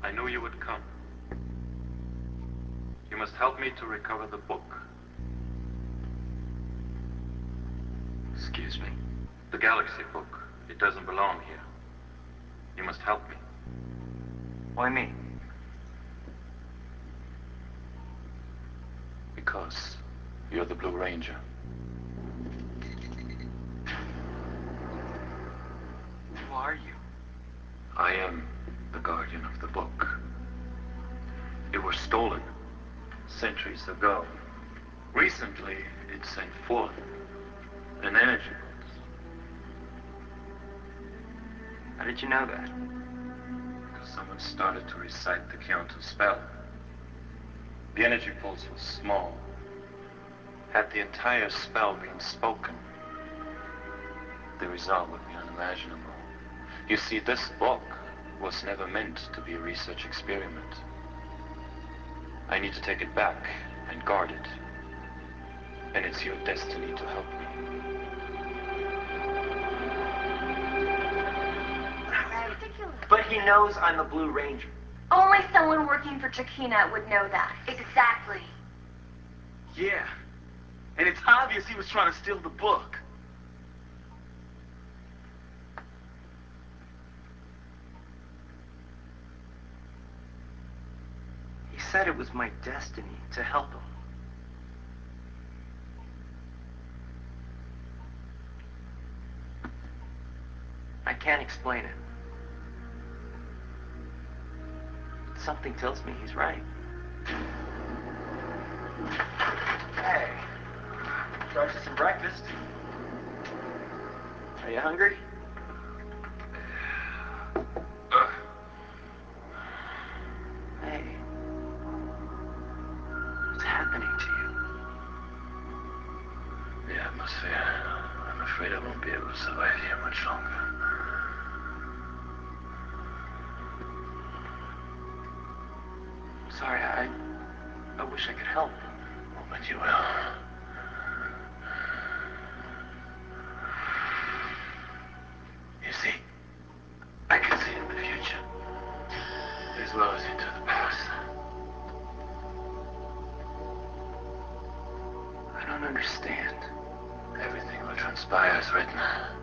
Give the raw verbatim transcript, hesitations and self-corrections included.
I knew you would come. You must help me to recover the book. Excuse me? The Galaxy book. It doesn't belong here. You must help me. Why me? Because you're the Blue Ranger. Who are you? I am the guardian of the book. It was stolen centuries ago. Recently, it sent forth an energy pulse. How did you know that? Because someone started to recite the Keonto spell. The energy pulse was small. Had the entire spell been spoken, the result would be unimaginable. You see, this book was never meant to be a research experiment. I need to take it back and guard it. And it's your destiny to help me. That's ridiculous. But he knows I'm the Blue Ranger. Only someone working for Chakina would know that. Exactly. Yeah. And it's obvious he was trying to steal the book. He said it was my destiny to help him. I can't explain it. Something tells me he's right. Hey, got you some breakfast. Are you hungry? Hey, what's happening to you? The atmosphere. I'm afraid I won't be able to survive here much longer. Sorry, I... I wish I could help. Oh, but you will. You see, I can see in the future, as well as into the past. I don't understand. Everything will transpire as written.